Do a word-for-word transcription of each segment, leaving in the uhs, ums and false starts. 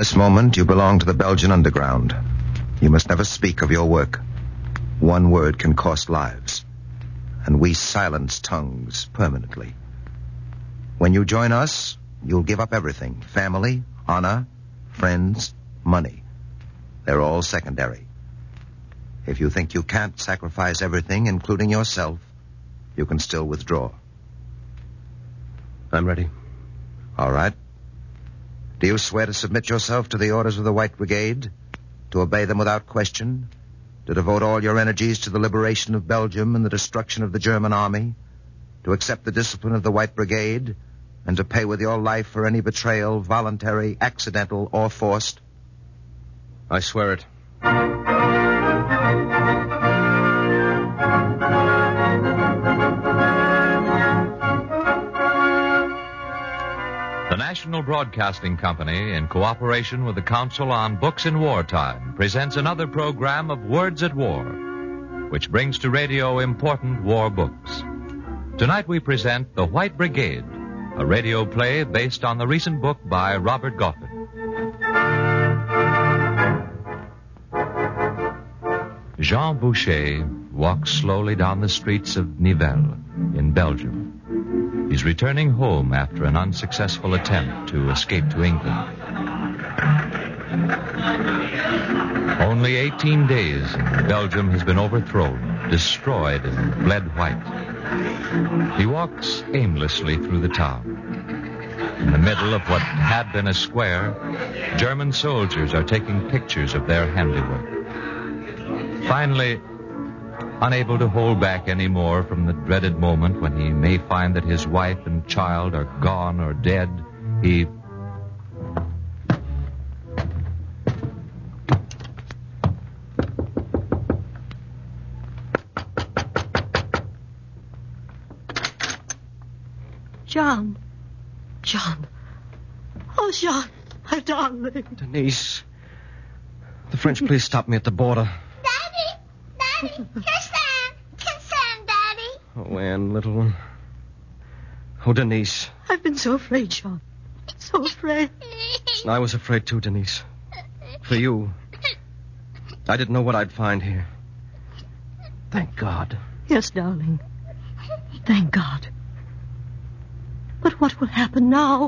this moment, you belong to the Belgian underground. You must never speak of your work. One word can cost lives. And we silence tongues permanently. When you join us, you'll give up everything. Family, honor, friends, money. They're all secondary. If you think you can't sacrifice everything, including yourself, you can still withdraw. I'm ready. All right. Do you swear to submit yourself to the orders of the White Brigade? To obey them without question? To devote all your energies to the liberation of Belgium and the destruction of the German army? To accept the discipline of the White Brigade? And to pay with your life for any betrayal, voluntary, accidental, or forced? I swear it. The National Broadcasting Company, in cooperation with the Council on Books in Wartime, presents another program of Words at War, which brings to radio important war books. Tonight we present The White Brigade, a radio play based on the recent book by Robert Goffin. Jean Boucher walks slowly down the streets of Nivelles in Belgium. He's returning home after an unsuccessful attempt to escape to England. Only eighteen days and Belgium has been overthrown, destroyed, and bled white. He walks aimlessly through the town. In the middle of what had been a square, German soldiers are taking pictures of their handiwork. Finally, unable to hold back any more from the dreaded moment when he may find that his wife and child are gone or dead, he... John. John. Oh, John, my darling. Denise. The French police stopped me at the border. Daddy! Daddy! Kiss Sam! Kiss Sam, Daddy! Oh, Anne, little one. Oh, Denise. I've been so afraid, John. So afraid. I was afraid too, Denise. For you. I didn't know what I'd find here. Thank God. Yes, darling. Thank God. But what will happen now?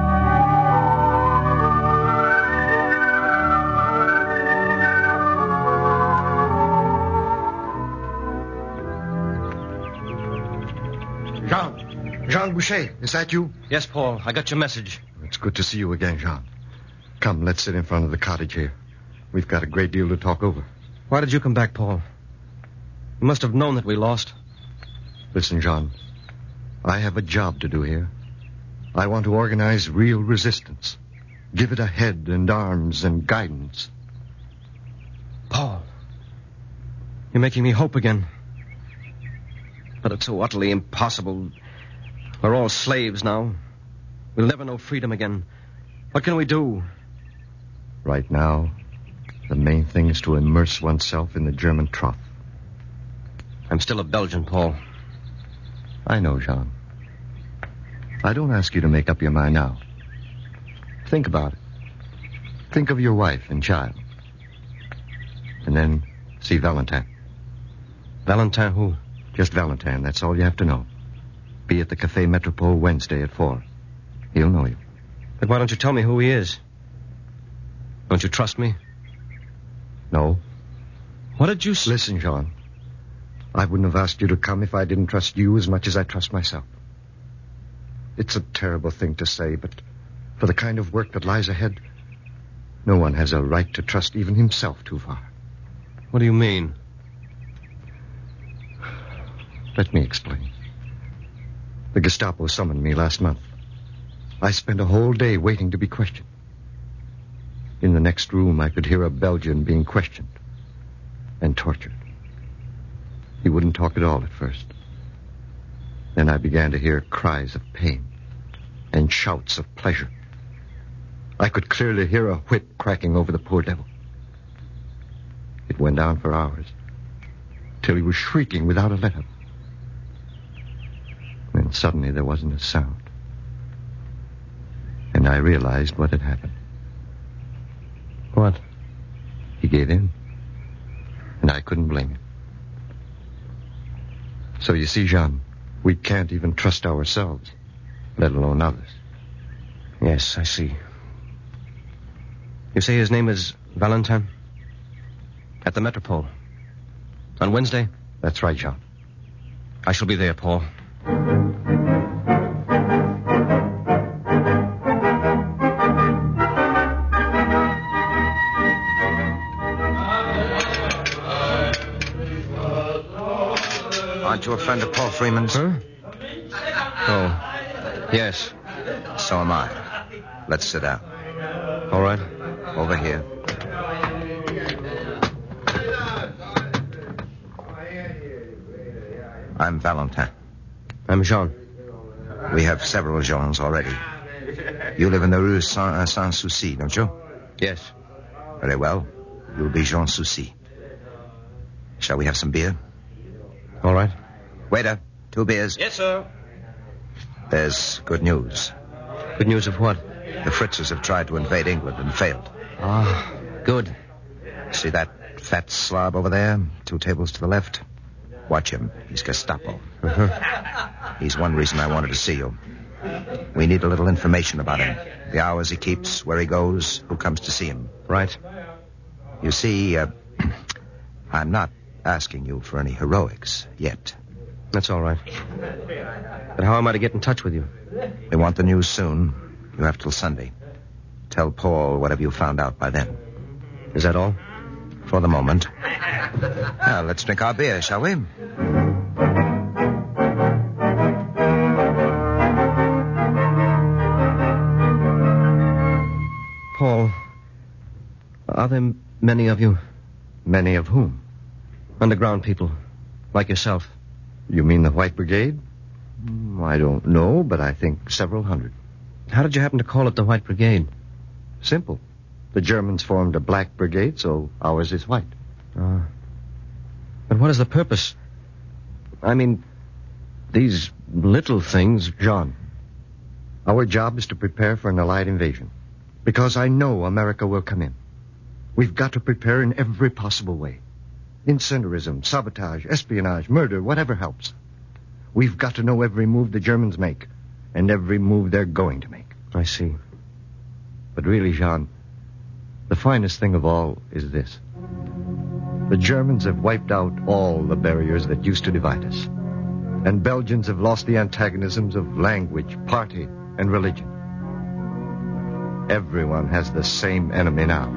Jean. Jean Boucher, is that you? Yes, Paul. I got your message. It's good to see you again, Jean. Come, let's sit in front of the cottage here. We've got a great deal to talk over. Why did you come back, Paul? You must have known that we lost. Listen, Jean. I have a job to do here. I want to organize real resistance. Give it a head and arms and guidance. Paul, you're making me hope again. But it's so utterly impossible. We're all slaves now. We'll never know freedom again. What can we do? Right now, the main thing is to immerse oneself in the German trough. I'm still a Belgian, Paul. I know, Jean. I don't ask you to make up your mind now. Think about it. Think of your wife and child. And then see Valentin. Valentin who? Just Valentin, that's all you have to know. Be at the Café Metropole Wednesday at four. He'll know you. But why don't you tell me who he is? Don't you trust me? No. What did you say? Listen, Jean. I wouldn't have asked you to come if I didn't trust you as much as I trust myself. It's a terrible thing to say, but for the kind of work that lies ahead, no one has a right to trust even himself too far. What do you mean? Let me explain. The Gestapo summoned me last month. I spent a whole day waiting to be questioned. In the next room, I could hear a Belgian being questioned and tortured. He wouldn't talk at all at first. Then I began to hear cries of pain and shouts of pleasure. I could clearly hear a whip cracking over the poor devil. It went on for hours, till he was shrieking without a let up. Then suddenly there wasn't a sound. And I realized what had happened. What? He gave in. And I couldn't blame him. So you see, Jean, we can't even trust ourselves, let alone others. Yes, I see. You say his name is Valentin? At the Metropole. On Wednesday? That's right, Jean. I shall be there, Paul. Aren't you a friend of Paul Freeman's? Huh? Oh, yes. So am I. Let's sit down. All right. Over here. I'm Valentin. I'm Jean. We have several Jeans already. You live in the Rue Saint, Saint Souci, don't you? Yes. Very well. You'll be Jean Souci. Shall we have some beer? All right. Waiter, two beers. Yes, sir. There's good news. Good news of what? The Fritzes have tried to invade England and failed. Ah, good. See that fat slob over there? Two tables to the left? Watch him. He's Gestapo. Uh-huh. He's one reason I wanted to see you. We need a little information about him. The hours he keeps, where he goes, who comes to see him. Right. You see, uh, I'm not asking you for any heroics yet. That's all right. But how am I to get in touch with you? We want the news soon. You have till Sunday. Tell Paul whatever you found out by then. Is that all? For the moment. Now, let's drink our beer, shall we? Paul, are there many of you? Many of whom? Underground people, like yourself. You mean the White Brigade? Mm, I don't know, but I think several hundred. How did you happen to call it the White Brigade? Simple. The Germans formed a black brigade, so ours is white. Uh, but what is the purpose? I mean, these little things... Jean, our job is to prepare for an Allied invasion. Because I know America will come in. We've got to prepare in every possible way. Incendiarism, sabotage, espionage, murder, whatever helps. We've got to know every move the Germans make, and every move they're going to make. I see. But really, Jean, the finest thing of all is this. The Germans have wiped out all the barriers that used to divide us. And Belgians have lost the antagonisms of language, party, and religion. Everyone has the same enemy now.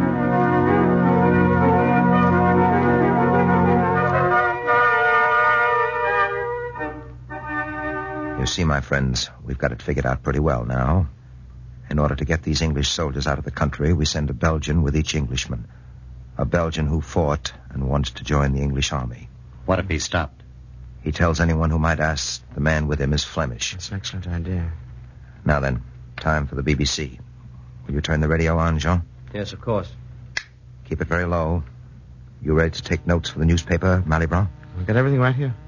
You see, my friends, we've got it figured out pretty well now. In order to get these English soldiers out of the country, we send a Belgian with each Englishman. A Belgian who fought and wants to join the English army. What if he stopped? He tells anyone who might ask the man with him is Flemish. That's an excellent idea. Now then, time for the B B C. Will you turn the radio on, Jean? Yes, of course. Keep it very low. You ready to take notes for the newspaper, Malibran? I've got everything right here.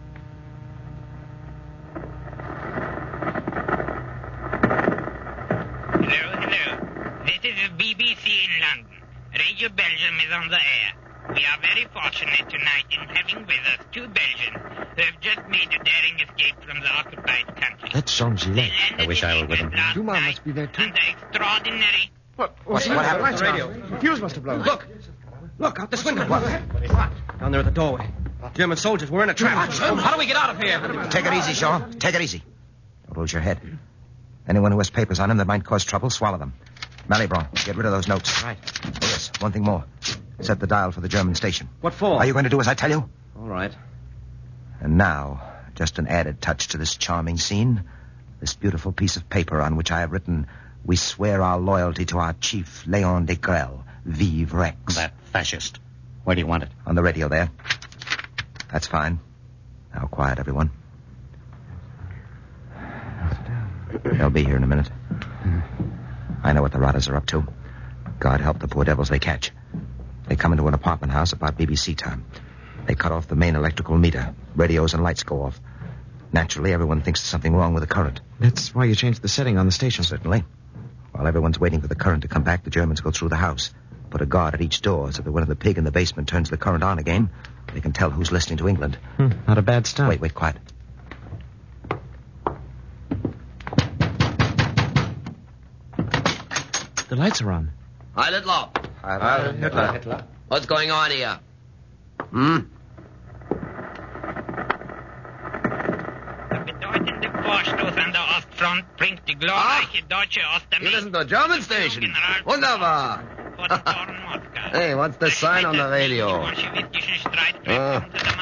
Hello, hello. This is the B B C in London. Radio Belgium is on the air. We are very fortunate tonight in having with us two Belgians who have just made a daring escape from the occupied country. That's Jean Gillet. I wish I were with him. Dumas must be there, too. Under extraordinary... What? What, what happened? The radio. The fuse must have blown. Look. Look, out this window. What? Down there at the doorway. German soldiers. We're in a trap. How do we get out of here? Take it easy, Jean. Take it easy. Don't lose your head. Anyone who has papers on him that might cause trouble, swallow them. Malibran, get rid of those notes. Right. Oh, yes, one thing more. Set the dial for the German station. What for? Are you going to do as I tell you? All right. And now, just an added touch to this charming scene. This beautiful piece of paper on which I have written, "We swear our loyalty to our chief, Leon de Grelle. Vive Rex." That fascist. Where do you want it? On the radio there. That's fine. Now, quiet, everyone. They'll be here in a minute. I know what the rotters are up to. God help the poor devils they catch. They come into an apartment house about B B C time. They cut off the main electrical meter. Radios and lights go off. Naturally, everyone thinks there's something wrong with the current. That's why you changed the setting on the station. Certainly. While everyone's waiting for the current to come back, the Germans go through the house. put a guard at each door so that when the pig in the basement turns the current on again, they can tell who's listening to England. Hmm, not a bad start. Wait, wait, quiet. The lights are on. Hi, Hitler. Hi, Hitler. Hitler. What's going on here? Hmm? Der bedeutende Vorstoß an der Ostfront bringt die glorreiche deutsche Ostarmee... You listen to a German station. Wunderbar. Hey, what's the sign on the radio? Ah.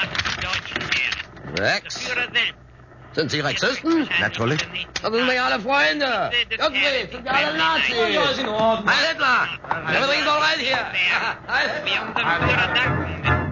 Rex? Sind Sie Rexisten? Natürlich. Das sind wir alle Freunde. Irgendwie sind wir alle Nazis. Heil Hitler! Everything's all right here. Wir unserem Führer danken.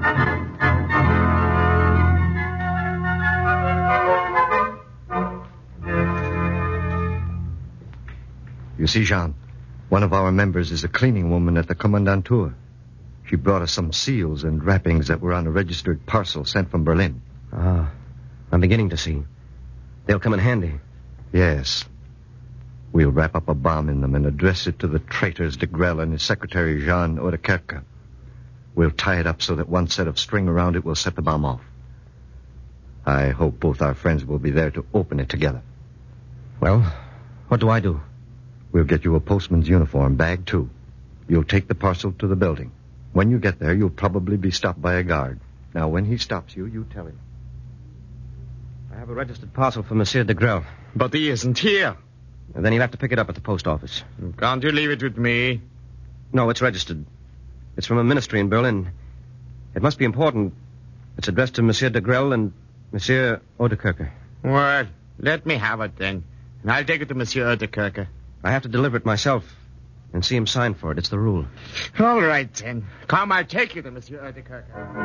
You see, Jean, one of our members is a cleaning woman at the Kommandantur. She brought us some seals and wrappings that were on a registered parcel sent from Berlin. Ah, I'm beginning to see. They'll come in handy. Yes. We'll wrap up a bomb in them and address it to the traitors de Grelle and his secretary, Jean Oudekerke. We'll tie it up so that one set of string around it will set the bomb off. I hope both our friends will be there to open it together. Well, what do I do? We'll get you a postman's uniform, bag too. You'll take the parcel to the building. When you get there, you'll probably be stopped by a guard. Now, when he stops you, you tell him. I have a registered parcel for Monsieur de Grelle. But he isn't here. And then he'll have to pick it up at the post office. Can't you leave it with me? No, it's registered. It's from a ministry in Berlin. It must be important. It's addressed to Monsieur de Grelle and Monsieur Oudekerke. Well, let me have it then. And I'll take it to Monsieur Oudekerke. I have to deliver it myself and see him sign for it. It's the rule. All right, then. Come, I'll take you to Monsieur Oudekerke.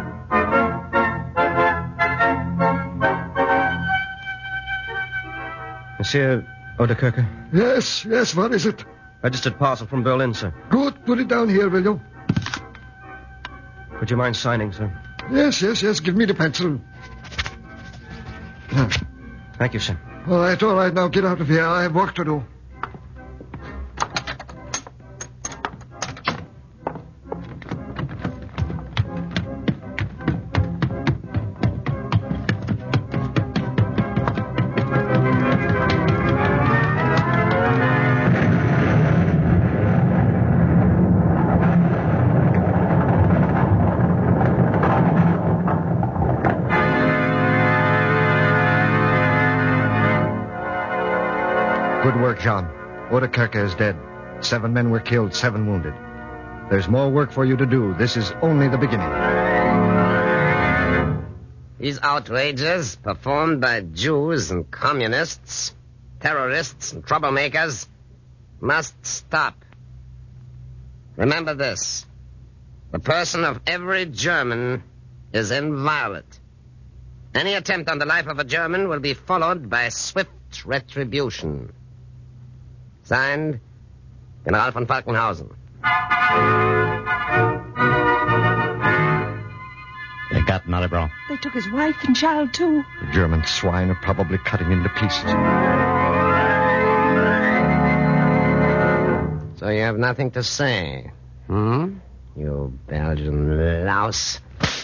Monsieur Oudekerke? Yes, yes, what is it? Registered parcel from Berlin, sir. Good, put it down here, will you? Would you mind signing, sir? Yes, yes, yes, give me the pencil. Yeah. Thank you, sir. All right, all right, now get out of here. I have work to do. Good work, Jean. Oudekerke is dead. Seven men were killed, seven wounded. There's more work for you to do. This is only the beginning. These outrages, performed by Jews and communists, terrorists and troublemakers, must stop. Remember this. The person of every German is inviolate. Any attempt on the life of a German will be followed by swift retribution. Signed, General von Falkenhausen. They got Malibran. They took his wife and child, too. The German swine are probably cutting into pieces. So you have nothing to say, hmm? You Belgian louse.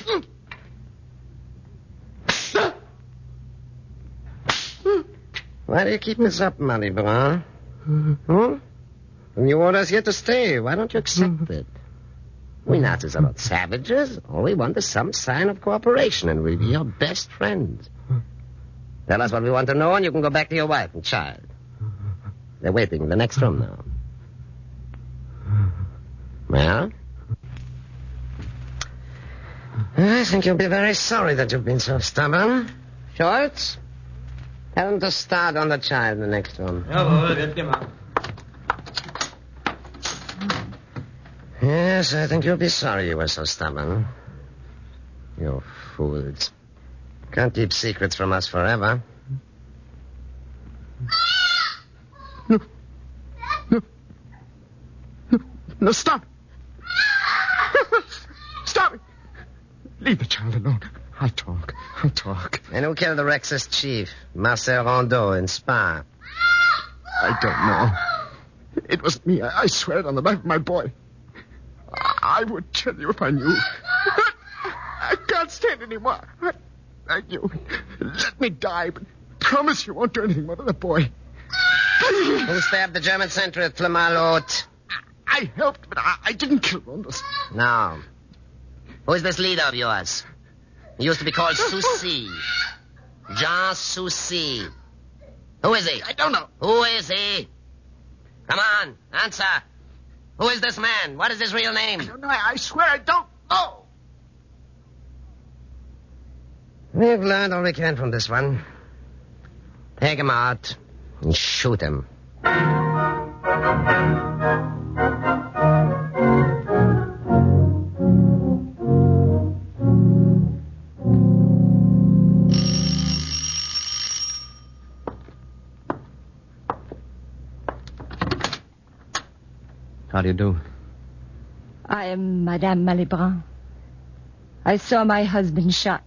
Why do you keep this up, Malibran? Hmm? And you want us here to stay. Why don't you accept it? We Nazis are not savages. All we want is some sign of cooperation, and we'll be your best friends. Tell us what we want to know, and you can go back to your wife and child. They're waiting in the next room now. Well? I think you'll be very sorry that you've been so stubborn. Schultz? Tell them to start on the child in the next room. Jawohl, wird gemacht. Yes, I think you'll be sorry you were so stubborn. You fools. Can't keep secrets from us forever. No. No. No, no stop. Stop. Leave the child alone. I'll talk. I'll talk. And who killed the Rexist chief, Marcel Rondeau, in Spa? I don't know. It was me. I, I swear it on the life of my boy. I would tell you if I knew. I can't stand any more. I, thank you. Let me die, but promise you won't do anything more to the boy. Who stabbed the German sentry at Flamalot? I helped, but I, I didn't kill Rondos. No. Who is this leader of yours? He used to be called Soucy. Jean Soucy. Who is he? I don't know. Who is he? Come on, answer. Who is this man? What is his real name? I don't know. I, I swear I don't know. We've learned all we can from this one. Take him out and shoot him. How do you do? I am Madame Malibran. I saw my husband shot.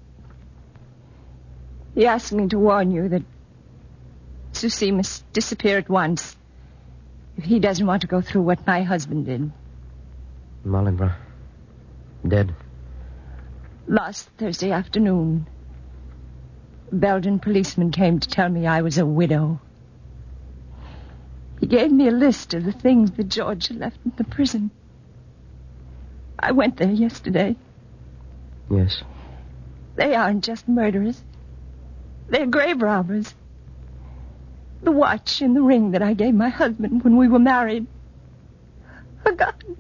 He asked me to warn you that Soucy must disappear at once if he doesn't want to go through what my husband did. Malibran. Dead. Last Thursday afternoon, a Belgian policeman came to tell me I was a widow. He gave me a list of the things that George had left in the prison. I went there yesterday. Yes. They aren't just murderers. They're grave robbers. The watch and the ring that I gave my husband when we were married are gone.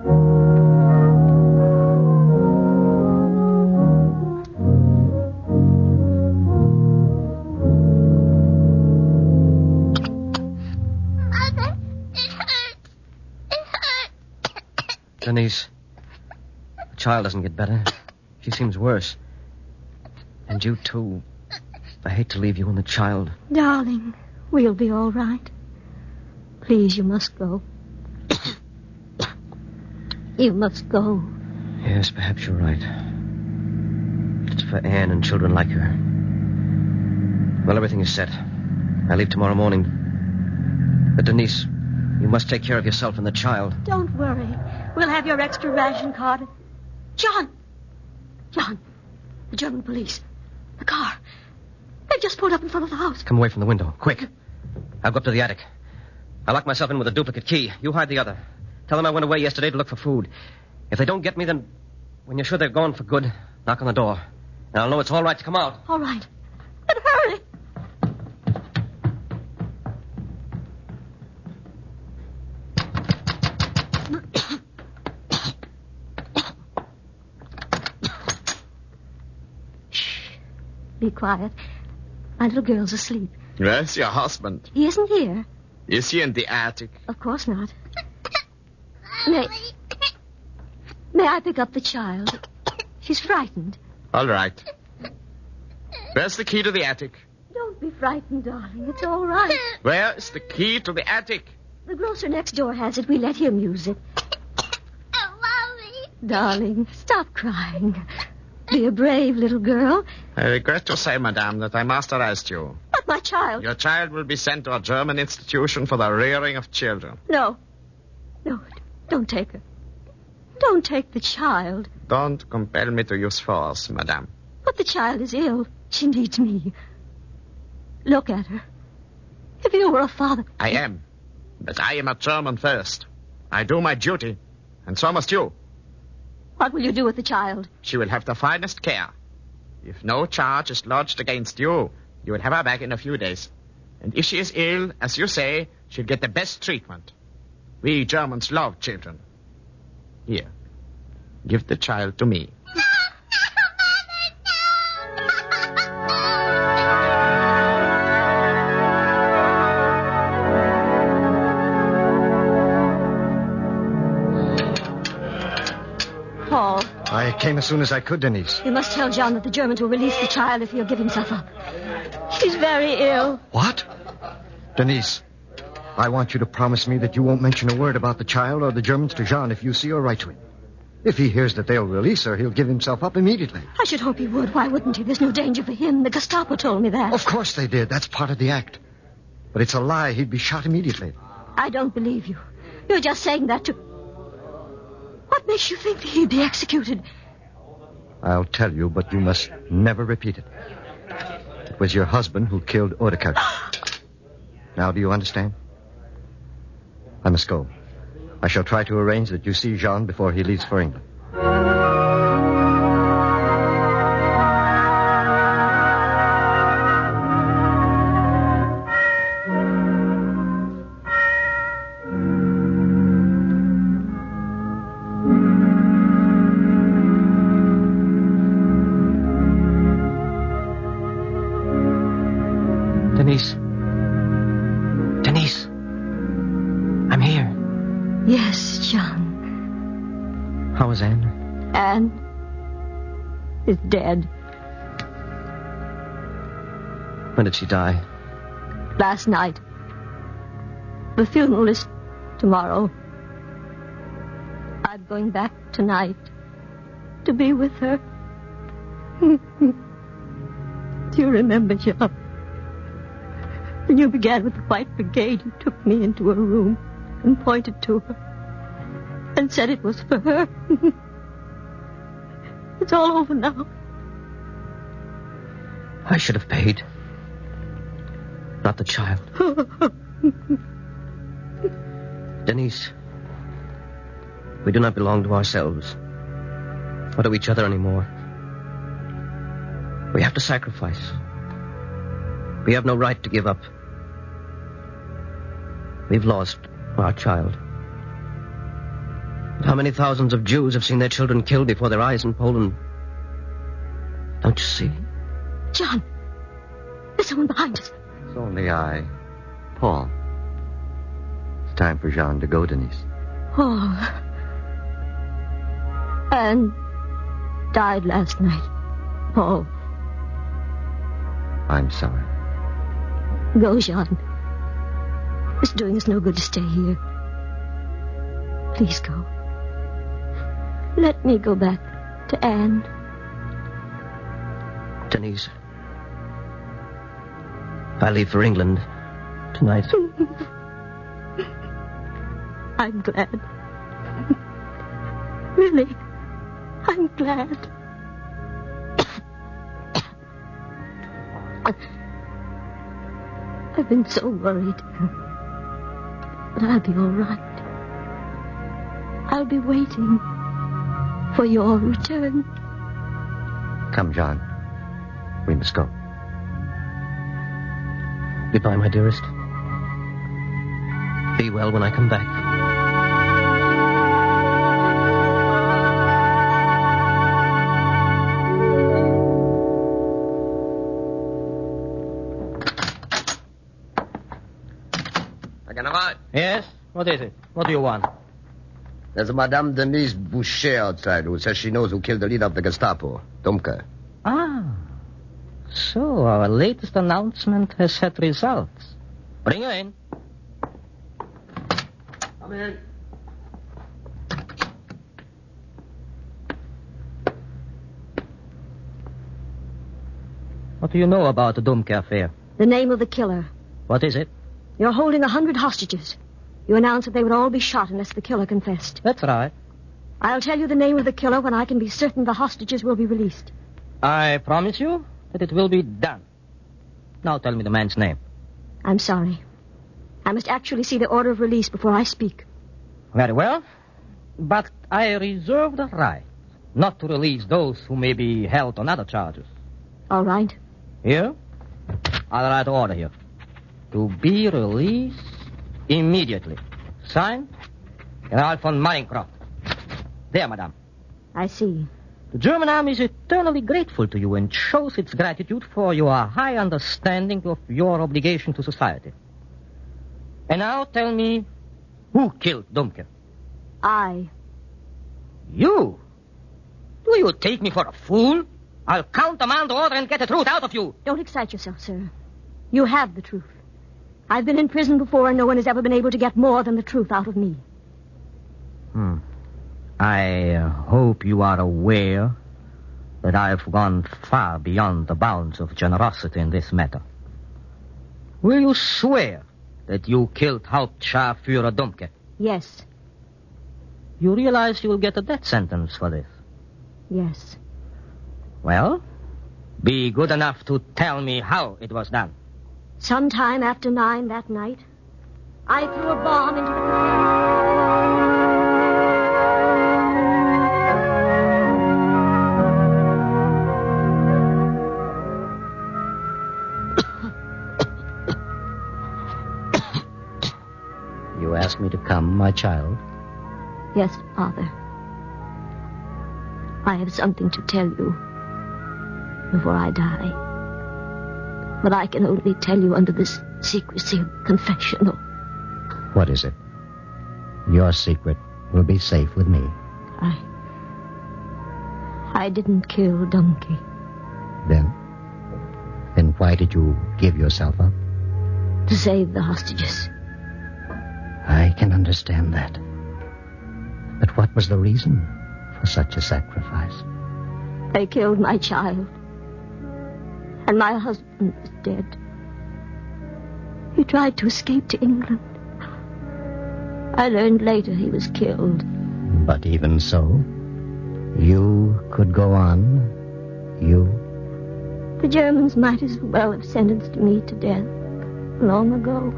Mother, it hurts. It hurts. Denise, the child doesn't get better. She seems worse. And you, too. I hate to leave you and the child. Darling, we'll be all right. Please, you must go. You must go. Yes, perhaps you're right. It's for Anne and children like her. Well, everything is set. I leave tomorrow morning. But, Denise, you must take care of yourself and the child. Don't worry. We'll have your extra ration card. John! John! The German police. The car. They've just pulled up in front of the house. Come away from the window, quick. I'll go up to the attic. I locked myself in with a duplicate key. You hide the other. Tell them I went away yesterday to look for food. If they don't get me, then when you're sure they're gone for good, knock on the door. And I'll know it's all right to come out. All right. But hurry. Shh. Be quiet. My little girl's asleep. Where's your husband? He isn't here. Is he in the attic? Of course not. May, may I pick up the child? She's frightened. All right. Where's the key to the attic? Don't be frightened, darling. It's all right. Where is the key to the attic? The grocer next door has it. We let him use it. Oh, Mommy. Darling, stop crying. Be a brave little girl. I regret to say, madame, that I must arrest you. But my child... Your child will be sent to a German institution for the rearing of children. No. No, don't take her. Don't take the child. Don't compel me to use force, madame. But the child is ill. She needs me. Look at her. If you were a father... I am. But I am a German first. I do my duty. And so must you. What will you do with the child? She will have the finest care. If no charge is lodged against you, you will have her back in a few days. And if she is ill, as you say, she'll get the best treatment. We Germans love children. Here, give the child to me. No, no, Mother, no. Paul, I came as soon as I could, Denise. you must tell John that the Germans will release the child if he'll give himself up. She's very ill. What? Denise, I want you to promise me that you won't mention a word about the child or the Germans to Jean if you see or write to him. If he hears that they'll release her, he'll give himself up immediately. I should hope he would. Why wouldn't he? There's no danger for him. The Gestapo told me that. Of course they did. That's part of the act. But it's a lie. He'd be shot immediately. I don't believe you. You're just saying that to... What makes you think that he'd be executed? I'll tell you, but you must never repeat it. It was your husband who killed Odenkirk. Now, do you understand? I must go. I shall try to arrange that you see Jean before he leaves for England. Denise. Denise. I'm here. Yes, John. How is Anne? Anne is dead. When did she die? Last night. The funeral is tomorrow. I'm going back tonight to be with her. Do you remember, John? When you began with the White Brigade, you took me into a room and pointed to her and said it was for her. It's all over now. I should have paid. Not the child. Denise, we do not belong to ourselves or to each other anymore. We have to sacrifice. We have no right to give up. We've lost our child. How many thousands of Jews have seen their children killed before their eyes in Poland? Don't you see? John, there's someone behind us. It's only I, Paul. It's time for Jean to go, Denise. Oh. Anne died last night, Paul. I'm sorry. Go, Jean. It's doing us no good to stay here. Please go. Let me go back to Anne. Denise, I leave for England tonight. I'm glad. Really, I'm glad. I've been so worried. But I'll be all right. I'll be waiting for your return. Come, John. We must go. Goodbye, my dearest. Be well when I come back. Yes? What is it? What do you want? There's a Madame Denise Boucher outside who says she knows who killed the leader of the Gestapo, Domke. Ah. So our latest announcement has had results. Bring her in. Come in. What do you know about the Domke affair? The name of the killer. What is it? You're holding a hundred hostages. You announced that they would all be shot unless the killer confessed. That's right. I'll tell you the name of the killer when I can be certain the hostages will be released. I promise you that it will be done. Now tell me the man's name. I'm sorry. I must actually see the order of release before I speak. Very well. But I reserve the right not to release those who may be held on other charges. All right. Here? I'll write order here. To be released immediately. Signed, General von Meinenkroft. There, madame. I see. The German army is eternally grateful to you and shows its gratitude for your high understanding of your obligation to society. And now tell me, who killed Domke? I. You? Do you take me for a fool? I'll countermand the order and get the truth out of you. Don't excite yourself, sir. You have the truth. I've been in prison before, and no one has ever been able to get more than the truth out of me. Hmm. I uh, hope you are aware that I've gone far beyond the bounds of generosity in this matter. Will you swear that you killed Hauptscharführer Domke? Yes. You realize you'll get a death sentence for this. Yes. Well, be good enough to tell me how it was done. Sometime after nine that night, I threw a bomb into the... You asked me to come, my child? Yes, Father. I have something to tell you before I die. But I can only tell you under this secrecy of confessional. What is it? Your secret will be safe with me. I... I didn't kill Donkey. Then? Then why did you give yourself up? To save the hostages. I can understand that. But what was the reason for such a sacrifice? They killed my child. And my husband is dead. He tried to escape to England. I learned later he was killed. But even so, you could go on. You. The Germans might as well have sentenced me to death long ago.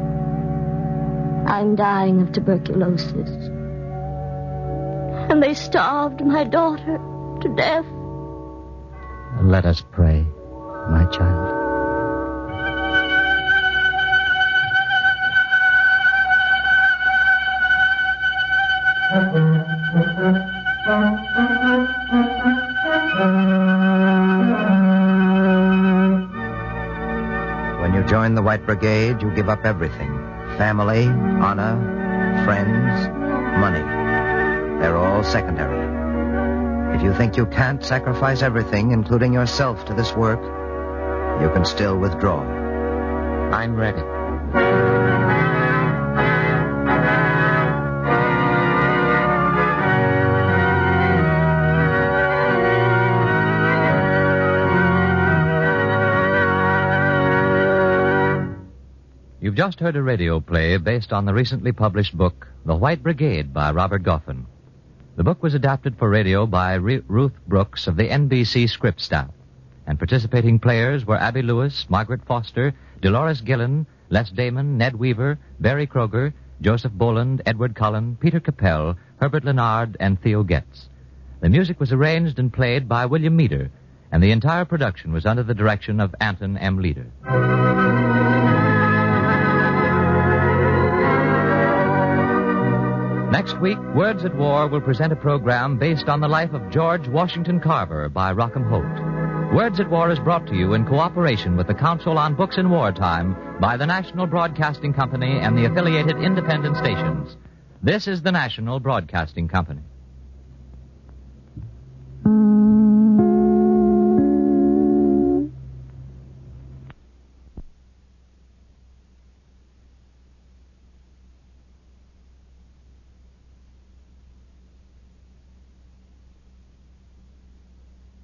I'm dying of tuberculosis. And they starved my daughter to death. Let us pray, my child. When you join the White Brigade, you give up everything. Family, honor, friends, money. They're all secondary. If you think you can't sacrifice everything, including yourself, to this work, you can still withdraw. I'm ready. You've just heard a radio play based on the recently published book, The White Brigade by Robert Goffin. The book was adapted for radio by Re- Ruth Brooks of the N B C script staff, and participating players were Abby Lewis, Margaret Foster, Dolores Gillen, Les Damon, Ned Weaver, Barry Kroger, Joseph Boland, Edward Cullen, Peter Capell, Herbert Leonard, and Theo Getz. The music was arranged and played by William Meader, and the entire production was under the direction of Anton M. Leader. Next week, Words at War will present a program based on the life of George Washington Carver by Rockham Holt. Words at War is brought to you in cooperation with the Council on Books in Wartime by the National Broadcasting Company and the affiliated independent stations. This is the National Broadcasting Company.